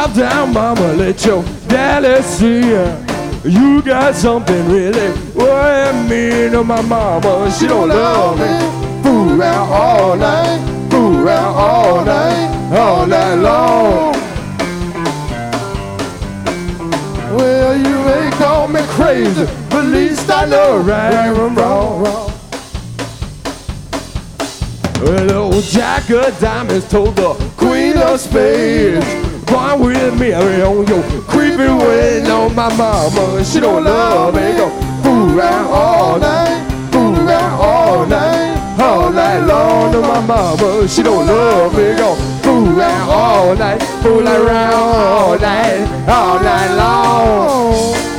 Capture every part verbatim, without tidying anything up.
Calm down, mama, let your daddy see ya. You got something really worrying me. No, my mama, she don't love me. Fool around all night, fool around all night, all night long. Well, you may call me crazy, but at least I know right from wrong. Well, old Jack of Diamonds told the Queen of Spades, "Come with me on your creepy way." No, my mama, she don't love me. Go fool around all night, fool around all night, all night long. No, my mama, she don't love me. Go fool around all night, fool around all night, all night long.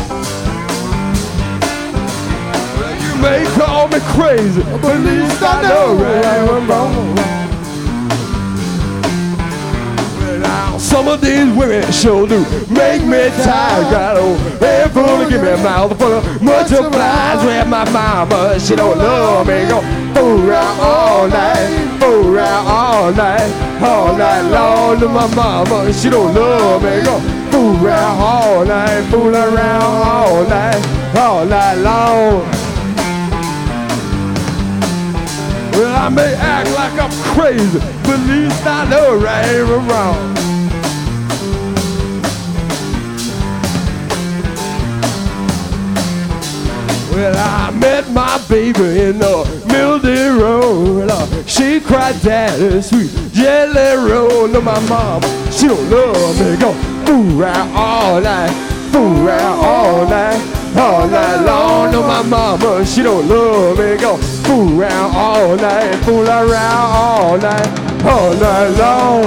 Well, you may call me crazy, but at least I know right from wrong. Some of these women sure do make me tired. Got a head full to give me a mouth full of multiplies. Where my mama, she don't love me. Go fool around all night, fool around all night, all night long. To my mama, she don't love me. Go fool around all night, fool around all night, all night long. Well, I may act like I'm crazy, but at least I know right from wrong. Well, I met my baby in the middle of the road. Uh, she cried, "Daddy, sweet jelly roll." No, my mama, she don't love me. Go fool around all night, fool around all night, all night long. No, my mama, she don't love me. Go fool around all night, fool around all night, all night long.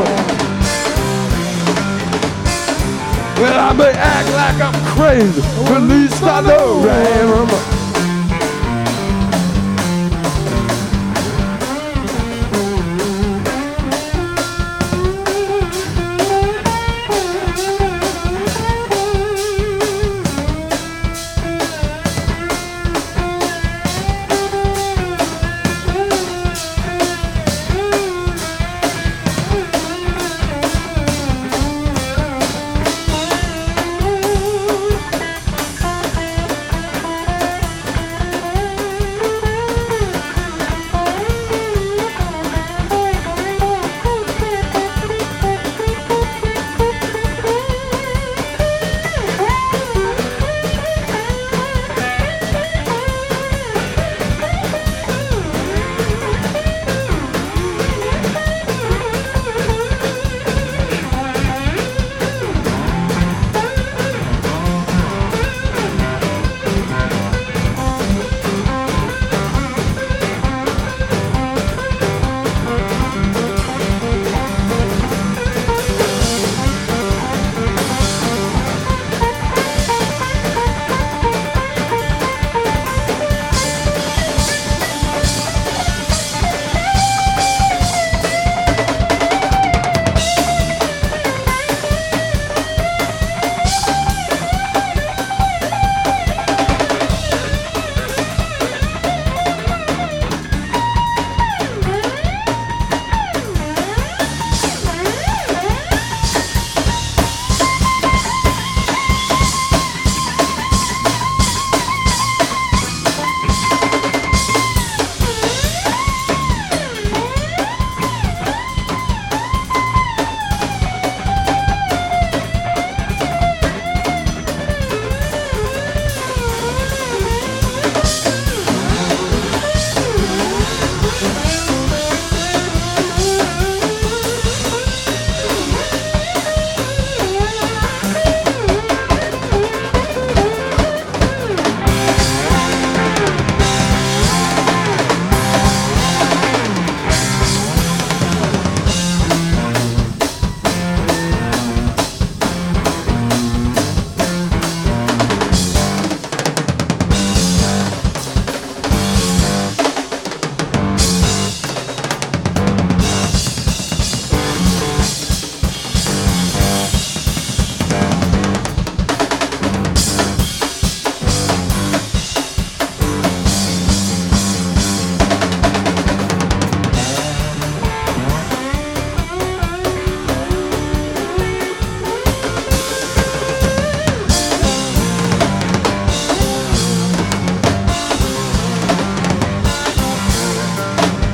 Well, I may act like I'm crazy, but at least I know right from wrong.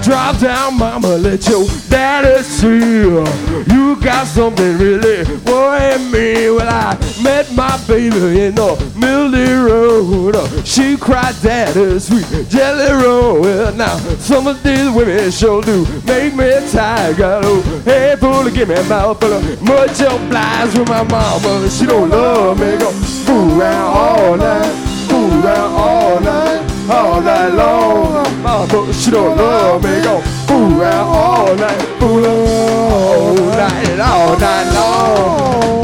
Drop down, mama, let your daddy see. You got something really worrying me. Well, I met my baby in the middle of the road. She cried, daddy, sweet jelly roll. Well, now, some of these women sure do make me tired. Got a head full of give me a mouth full of much obliged with my mama. She don't love me. Go fool around all night, fool around all night, all night long. Mama, she don't love me. Go fool around all night, fool around all night, all night long.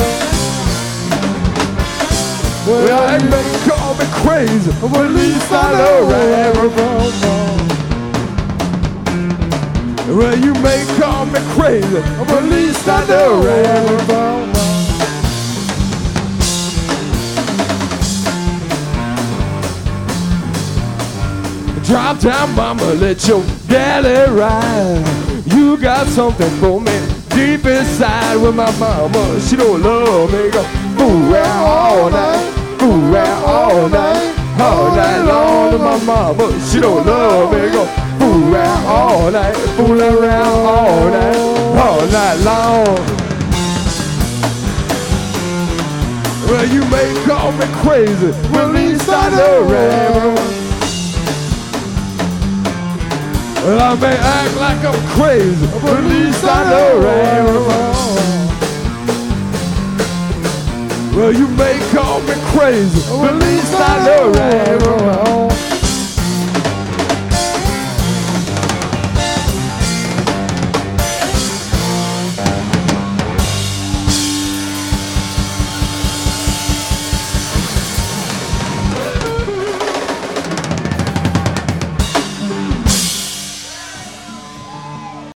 Well, they may call me crazy, but at least I know right from wrong. Well, you may call me crazy, but at least I know right from wrong. Drop down, mama, let your daddy ride. You got something for me deep inside with my mama. She don't love me. Go fool around all night, fool around all night, all night long to my mama. She don't love me. Go fool around all night, fool around all night, all night long. Well, you may call me crazy, but at least I know right. Well, I may act like I'm crazy, but at least I know right or wrong. Well, you may call me crazy, but at least I know right or wrong.